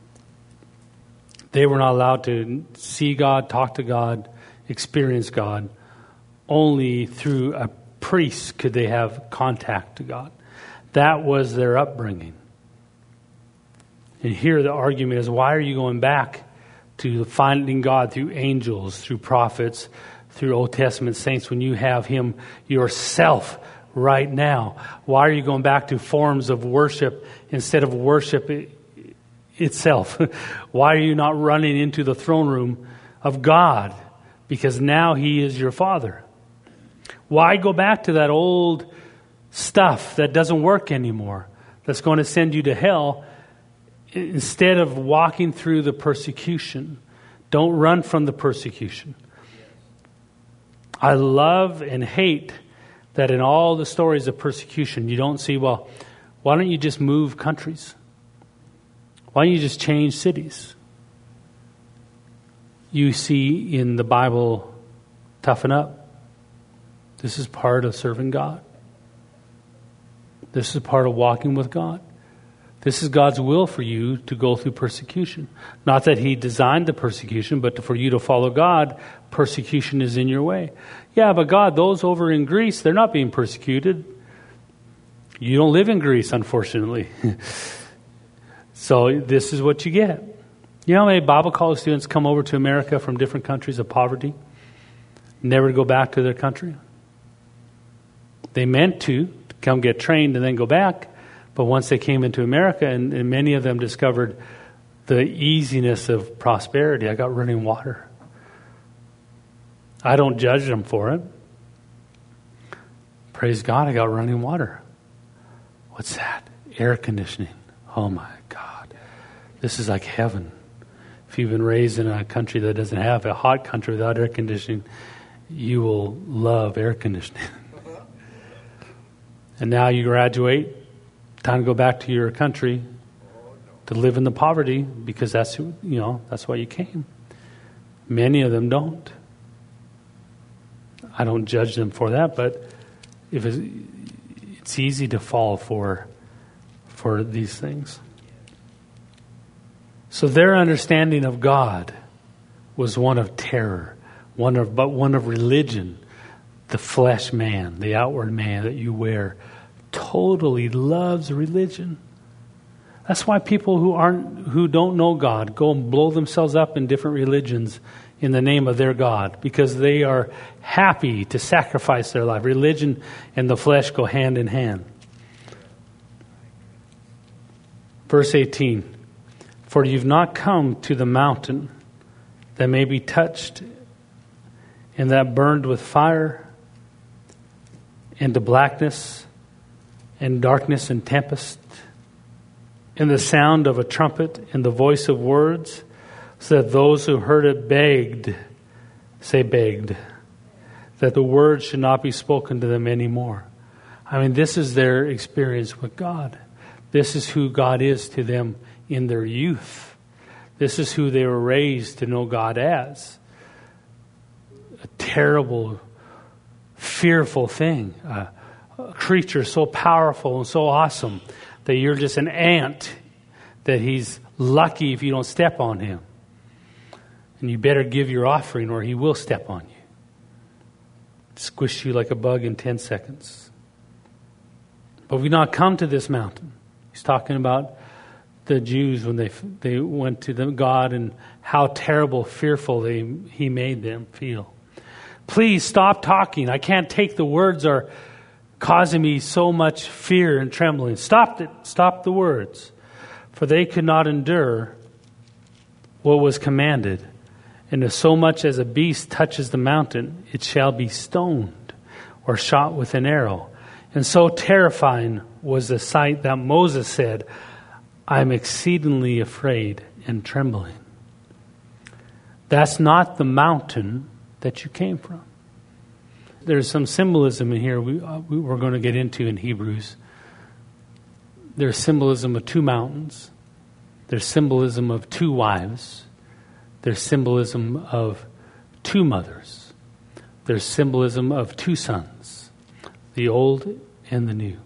They were not allowed to see God, talk to God, experience God. Only through a priest could they have contact to God. That was their upbringing. And here the argument is, why are you going back to finding God through angels, through prophets, through Old Testament saints when you have Him yourself right now? Why are you going back to forms of worship instead of worship itself? Why are you not running into the throne room of God? Because now He is your Father. Why go back to that old stuff that doesn't work anymore, that's going to send you to hell, instead of walking through the persecution? Don't run from the persecution. I love and hate that in all the stories of persecution, you don't see, well, why don't you just move countries? Why don't you just change cities? You see in the Bible, toughen up. This is part of serving God. This is part of walking with God. This is God's will for you to go through persecution. Not that He designed the persecution, but for you to follow God, persecution is in your way. Yeah, but God, those over in Greece, they're not being persecuted. You don't live in Greece, unfortunately. So this is what you get. You know how many Bible college students come over to America from different countries of poverty? Never to go back to their country? They meant to come get trained and then go back. But once they came into America, and many of them discovered the easiness of prosperity. I got running water. I don't judge them for it. Praise God, I got running water. What's that? Air conditioning. Oh my God. This is like heaven. If you've been raised in a country that doesn't have a hot country without air conditioning, you will love air conditioning. And now you graduate, time to go back to your country to live in the poverty because that's why you came. Many of them don't. I don't judge them for that, but if it's easy to fall for these things. So their understanding of God was one of terror, one of religion. The flesh man, the outward man that you wear, totally loves religion. That's why people who don't know God go and blow themselves up in different religions in the name of their God, because they are happy to sacrifice their life. Religion and the flesh go hand in hand. Verse 18, for you've not come to the mountain that may be touched and that burned with fire, into blackness and darkness and tempest, and the sound of a trumpet and the voice of words, so that those who heard it begged, that the word should not be spoken to them anymore. I mean, this is their experience with God. This is who God is to them in their youth. This is who they were raised to know God as. A terrible, fearful thing, a creature so powerful and so awesome that you're just an ant, that He's lucky if you don't step on Him. And you better give your offering or He will step on you. Squish you like a bug in 10 seconds. But we've not come to this mountain. He's talking about the Jews when they went to God and how terrible, fearful He made them feel. Please stop talking. I can't take the words are causing me so much fear and trembling. Stop it. Stop the words. For they could not endure what was commanded. And if so much as a beast touches the mountain, it shall be stoned or shot with an arrow. And so terrifying was the sight that Moses said, I am exceedingly afraid and trembling. That's not the mountain that you came from. There's some symbolism in here we're going to get into in Hebrews. There's symbolism of two mountains. There's symbolism of two wives. There's symbolism of two mothers. There's symbolism of two sons, the old and the new.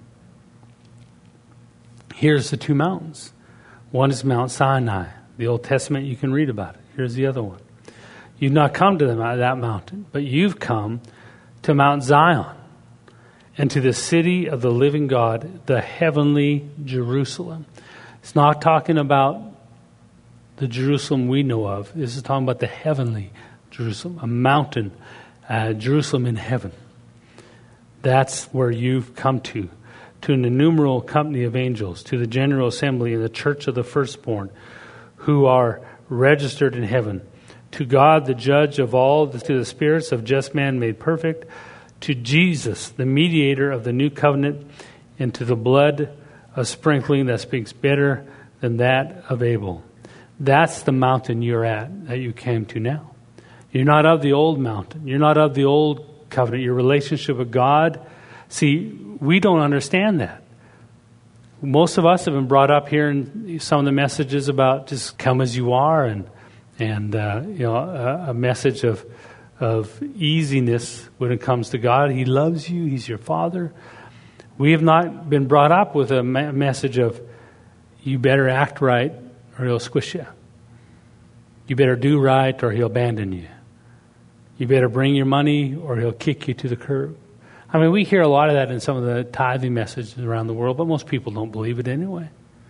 Here's the two mountains. One is Mount Sinai. The Old Testament, you can read about it. Here's the other one. You've not come to that mountain, but you've come to Mount Zion and to the city of the living God, the heavenly Jerusalem. It's not talking about the Jerusalem we know of. This is talking about the heavenly Jerusalem, a mountain, Jerusalem in heaven. That's where you've come to an innumerable company of angels, to the general assembly and the church of the firstborn, who are registered in heaven, to God, the judge of all, to the spirits of just man made perfect, to Jesus, the mediator of the new covenant, and to the blood of sprinkling that speaks better than that of Abel. That's the mountain you're at, that you came to now. You're not of the old mountain. You're not of the old covenant. Your relationship with God. See, we don't understand that. Most of us have been brought up here in some of the messages about just come as you are, and a message of of easiness when it comes to God. He loves you. He's your Father. We have not been brought up with a message of, you better act right or he'll squish you. You better do right or he'll abandon you. You better bring your money or he'll kick you to the curb. I mean, we hear a lot of that in some of the tithing messages around the world, but most people don't believe it anyway.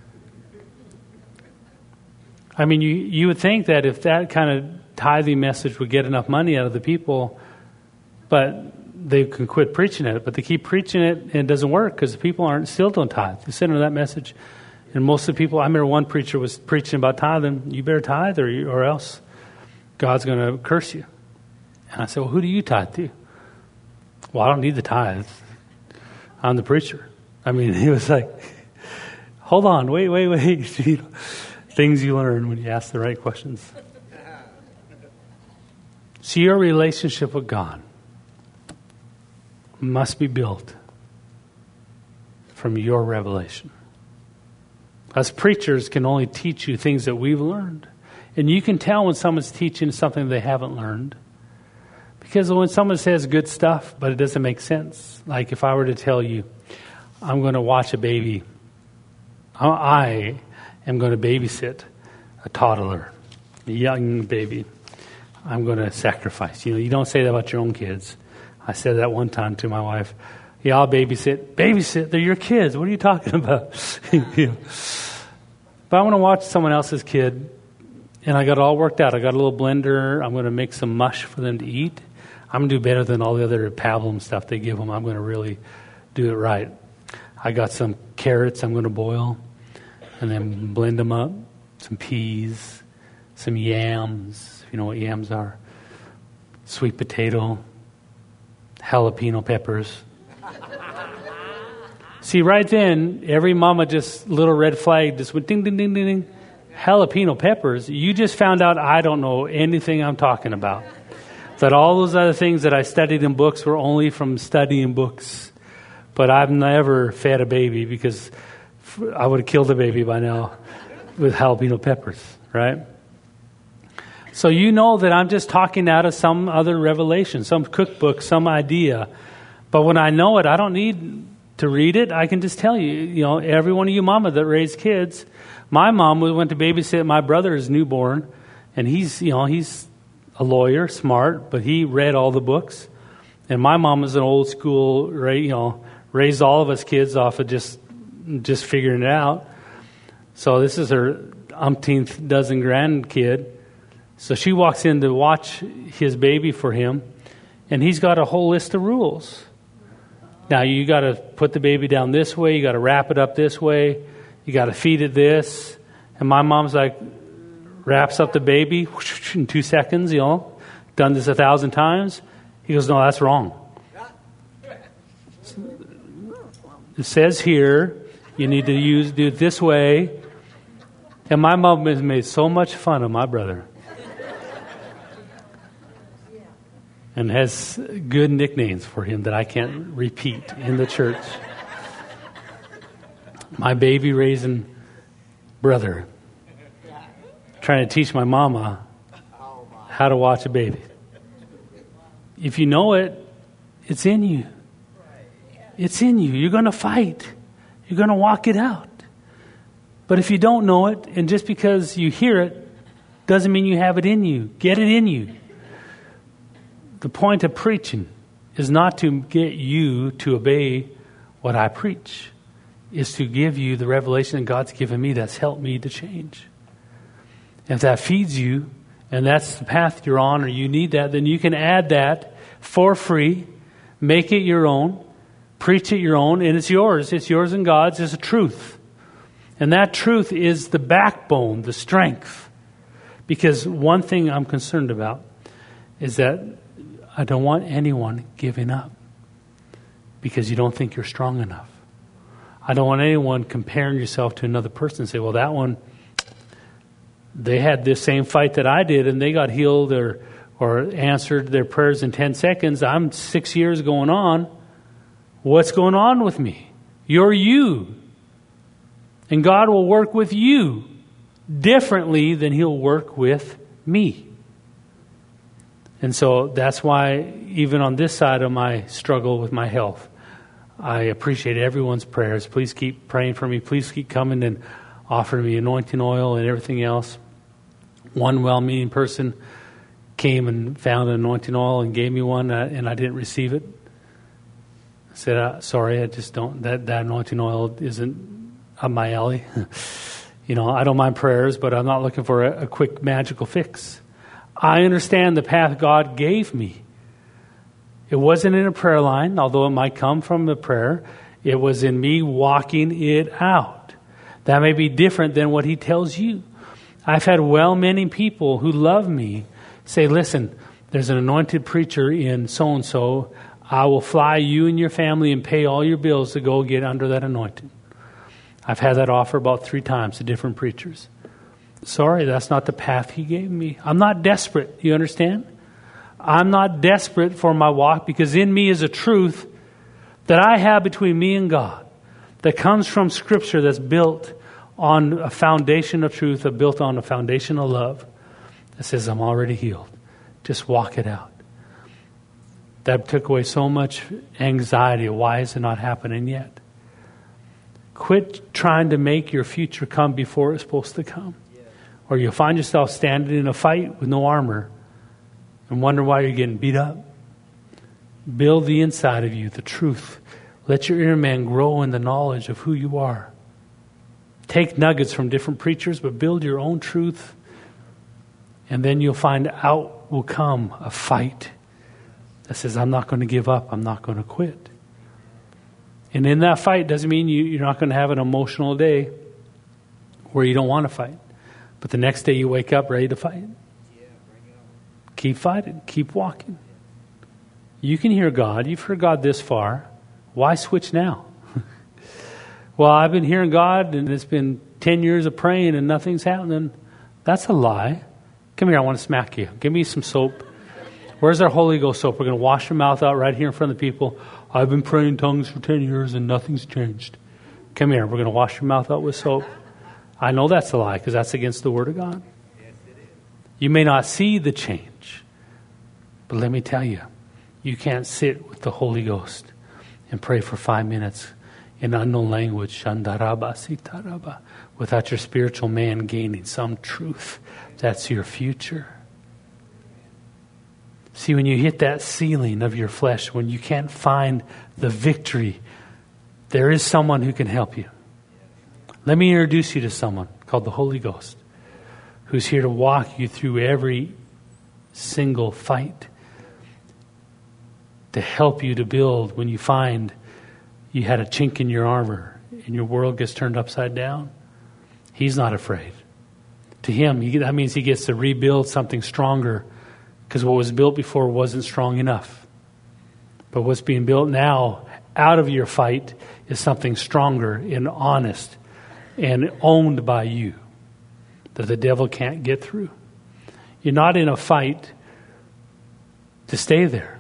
I mean, you would think that if that kind of tithing message would get enough money out of the people, but they can quit preaching it. But they keep preaching it and it doesn't work because the people still don't tithe. They sit under that message. And most of the people, I remember one preacher was preaching about tithing. You better tithe or else God's going to curse you. And I said, well, who do you tithe to? Well, I don't need the tithe. I'm the preacher. I mean, he was like, hold on, wait. Things you learn when you ask the right questions. So your relationship with God must be built from your revelation. Us preachers can only teach you things that we've learned. And you can tell when someone's teaching something they haven't learned. Because when someone says good stuff, but it doesn't make sense. Like if I were to tell you, I'm going to watch a baby. I am going to babysit a toddler, a young baby. I'm going to sacrifice. You don't say that about your own kids. I said that one time to my wife. Yeah, I'll babysit. Babysit, they're your kids. What are you talking about? But I want to watch someone else's kid, and I got it all worked out. I got a little blender. I'm going to make some mush for them to eat. I'm going to do better than all the other pablum stuff they give them. I'm going to really do it right. I got some carrots I'm going to boil and then blend them up. Some peas, some yams, if you know what yams are. Sweet potato, jalapeno peppers. See, right then, every mama just, little red flag just went ding, ding, ding, ding, ding. Jalapeno peppers. You just found out I don't know anything I'm talking about. That all those other things that I studied in books were only from studying books. But I've never fed a baby because I would have killed a baby by now with jalapeno peppers, right? So you know that I'm just talking out of some other revelation, some cookbook, some idea. But when I know it, I don't need to read it. I can just tell you, every one of you mama that raised kids. My mom went to babysit my brother's newborn, and he's a lawyer, smart, but he read all the books. And my mom was an old school, raised all of us kids off of just figuring it out. So this is her umpteenth dozen grandkid. So she walks in to watch his baby for him, and he's got a whole list of rules. Now, you got to put the baby down this way. You got to wrap it up this way. You got to feed it this. And my mom's like, wraps up the baby in 2 seconds, done this 1,000 times. He goes, no, that's wrong. It says here, you need to do it this way. And my mom has made so much fun of my brother. And has good nicknames for him that I can't repeat in the church. My baby raising brother trying to teach my mama how to watch a baby. If you know it, it's in you. It's in you. You're going to fight. You're going to walk it out. But if you don't know it, and just because you hear it, doesn't mean you have it in you. Get it in you. The point of preaching is not to get you to obey what I preach. It's to give you the revelation that God's given me that's helped me to change. If that feeds you, and that's the path you're on, or you need that, then you can add that for free, make it your own, preach it your own, and it's yours. It's yours and God's. It's a truth. And that truth is the backbone, the strength. Because one thing I'm concerned about is that I don't want anyone giving up because you don't think you're strong enough. I don't want anyone comparing yourself to another person and say, well, that one, they had this same fight that I did and they got healed or answered their prayers in 10 seconds. I'm 6 years going on. What's going on with me? You're you. And God will work with you differently than He'll work with me. And so that's why even on this side of my struggle with my health, I appreciate everyone's prayers. Please keep praying for me. Please keep coming and offering me anointing oil and everything else. One well-meaning person came and found an anointing oil and gave me one, and I didn't receive it. I said, sorry, I just don't, that anointing oil isn't up my alley. I don't mind prayers, but I'm not looking for a quick magical fix. I understand the path God gave me. It wasn't in a prayer line, although it might come from the prayer. It was in me walking it out. That may be different than what he tells you. I've had well-meaning people who love me say, listen, there's an anointed preacher in so-and-so. I will fly you and your family and pay all your bills to go get under that anointing. I've had that offer about 3 times to different preachers. Sorry, that's not the path he gave me. I'm not desperate, you understand? I'm not desperate for my walk, because in me is a truth that I have between me and God that comes from Scripture, that's built on a foundation of truth, built on a foundation of love, that says I'm already healed. Just walk it out. That took away so much anxiety. Why is it not happening yet? Quit trying to make your future come before it's supposed to come. Or you'll find yourself standing in a fight with no armor and wonder why you're getting beat up. Build the inside of you, the truth. Let your inner man grow in the knowledge of who you are. Take nuggets from different preachers, but build your own truth. And then you'll find out will come a fight that says, I'm not going to give up. I'm not going to quit. And in that fight doesn't mean you're not going to have an emotional day where you don't want to fight. But the next day you wake up ready to fight. Keep fighting. Keep walking. You can hear God. You've heard God this far. Why switch now? Well, I've been hearing God and it's been 10 years of praying and nothing's happening. That's a lie. Come here, I want to smack you. Give me some soap. Where's our Holy Ghost soap? We're going to wash your mouth out right here in front of the people. I've been praying in tongues for 10 years and nothing's changed. Come here, we're going to wash your mouth out with soap. I know that's a lie because that's against the Word of God. You may not see the change, but let me tell you, you can't sit with the Holy Ghost and pray for 5 minutes in unknown language, shandaraba, sitaraba, without your spiritual man gaining some truth. That's your future. See, when you hit that ceiling of your flesh, when you can't find the victory, there is someone who can help you. Let me introduce you to someone called the Holy Ghost, who's here to walk you through every single fight, to help you to build when you find you had a chink in your armor and your world gets turned upside down. He's not afraid. To him, that means he gets to rebuild something stronger, because what was built before wasn't strong enough. But what's being built now out of your fight is something stronger and honest and owned by you that the devil can't get through. You're not in a fight to stay there.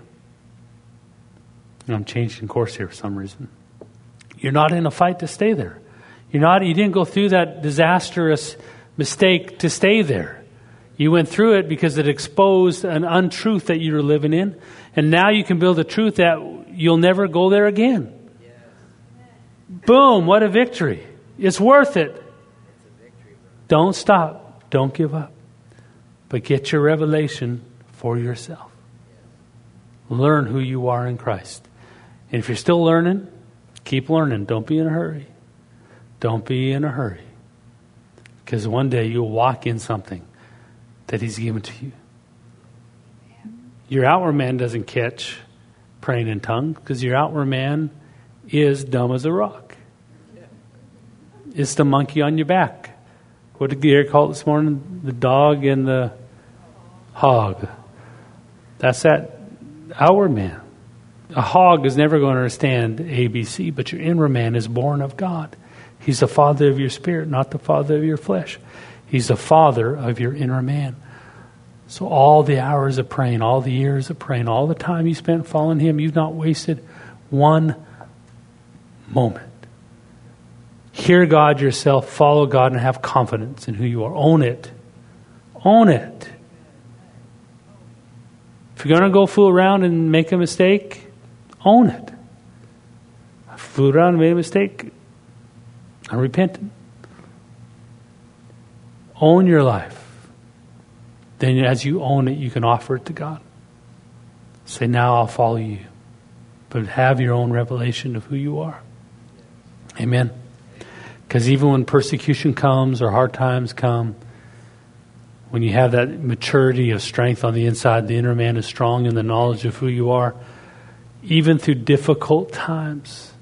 I'm changing course here for some reason. You're not in a fight to stay there. You didn't go through that disastrous mistake to stay there. You went through it because it exposed an untruth that you were living in. And now you can build a truth that you'll never go there again. Yes. Boom, what a victory. It's worth it. Don't stop. Don't give up. But get your revelation for yourself. Learn who you are in Christ. And if you're still learning, keep learning. Don't be in a hurry. Don't be in a hurry. Because one day you'll walk in something that He's given to you. Your outward man doesn't catch praying in tongues, because your outward man is dumb as a rock. It's the monkey on your back. What did Gary call it this morning? The dog and the hog. That's that outward man. A hog is never going to understand ABC, but your inward man is born of God. He's the father of your spirit, not the father of your flesh. He's the father of your inner man. So all the hours of praying, all the years of praying, all the time you spent following Him, you've not wasted one moment. Hear God yourself, follow God, and have confidence in who you are. Own it. Own it. If you're going to go fool around and make a mistake, own it. I fooled around and made a mistake. I'm repentant. Own your life. Then as you own it, you can offer it to God. Say, now I'll follow you. But have your own revelation of who you are. Amen. Because even when persecution comes or hard times come, when you have that maturity of strength on the inside, the inner man is strong in the knowledge of who you are, even through difficult times,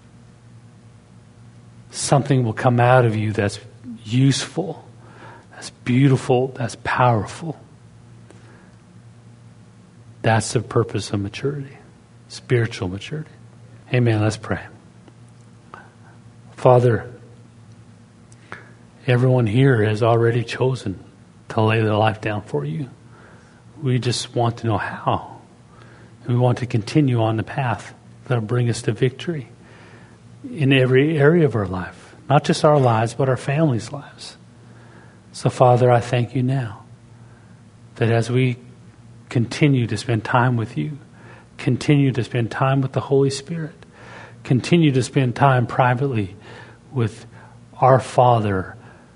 something will come out of you that's useful, that's beautiful, that's powerful. That's the purpose of maturity, spiritual maturity. Amen. Let's pray. Father, everyone here has already chosen to lay their life down for you. We just want to know how. And we want to continue on the path that will bring us to victory in every area of our life. Not just our lives, but our families' lives. So, Father, I thank you now that as we continue to spend time with you, continue to spend time with the Holy Spirit, continue to spend time privately with our Father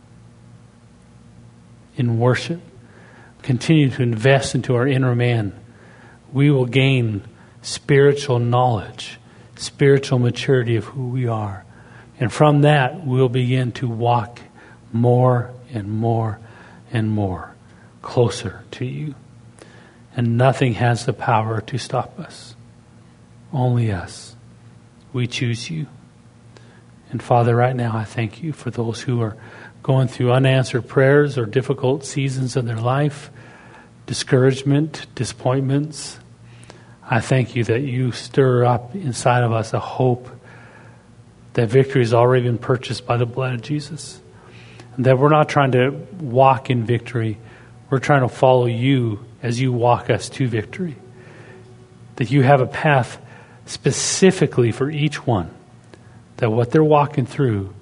in worship, continue to invest into our inner man, we will gain spiritual knowledge, spiritual maturity of who we are. And from that, we'll begin to walk more and more and more closer to you. And nothing has the power to stop us. Only us. We choose you. And Father, right now I thank you for those who are going through unanswered prayers or difficult seasons of their life, discouragement, disappointments. I thank you that you stir up inside of us a hope that victory has already been purchased by the blood of Jesus. And that we're not trying to walk in victory. We're trying to follow you as you walk us to victory. That you have a path specifically for each one. That what they're walking through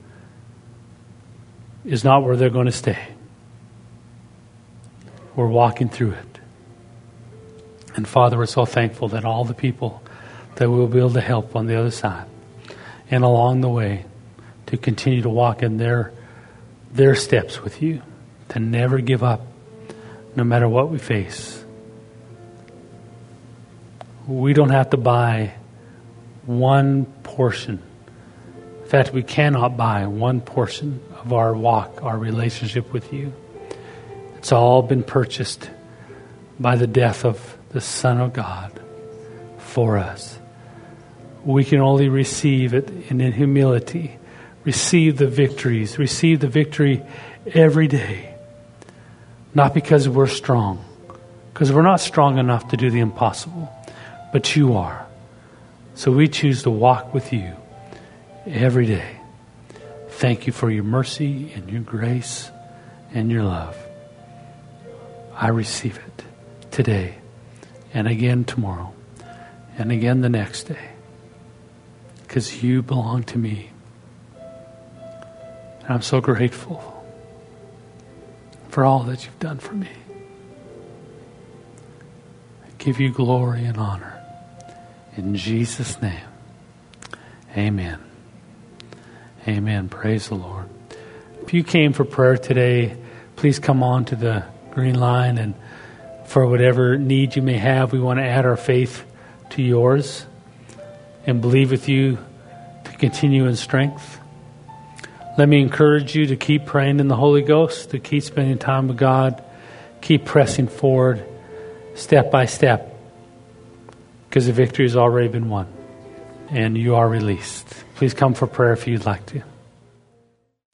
is not where they're going to stay. We're walking through it. And Father, we're so thankful that all the people that we'll be able to help on the other side and along the way to continue to walk in their steps with you, to never give up no matter what we face. We don't have to buy one portion. In fact, we cannot buy one portion of our walk, our relationship with you. It's all been purchased by the death of the Son of God for us. We can only receive it in humility. Receive the victories. Receive the victory every day. Not because we're strong. Because we're not strong enough to do the impossible. But you are. So we choose to walk with you every day. Thank you for your mercy and your grace and your love. I receive it today and again tomorrow and again the next day. Because you belong to me. And I'm so grateful for all that you've done for me. I give you glory and honor. In Jesus' name, amen. Amen. Praise the Lord. If you came for prayer today, please come on to the green line, and for whatever need you may have, we want to add our faith to yours and believe with you to continue in strength. Let me encourage you to keep praying in the Holy Ghost, to keep spending time with God, keep pressing forward step by step, because the victory has already been won and you are released. Please come for prayer if you'd like to.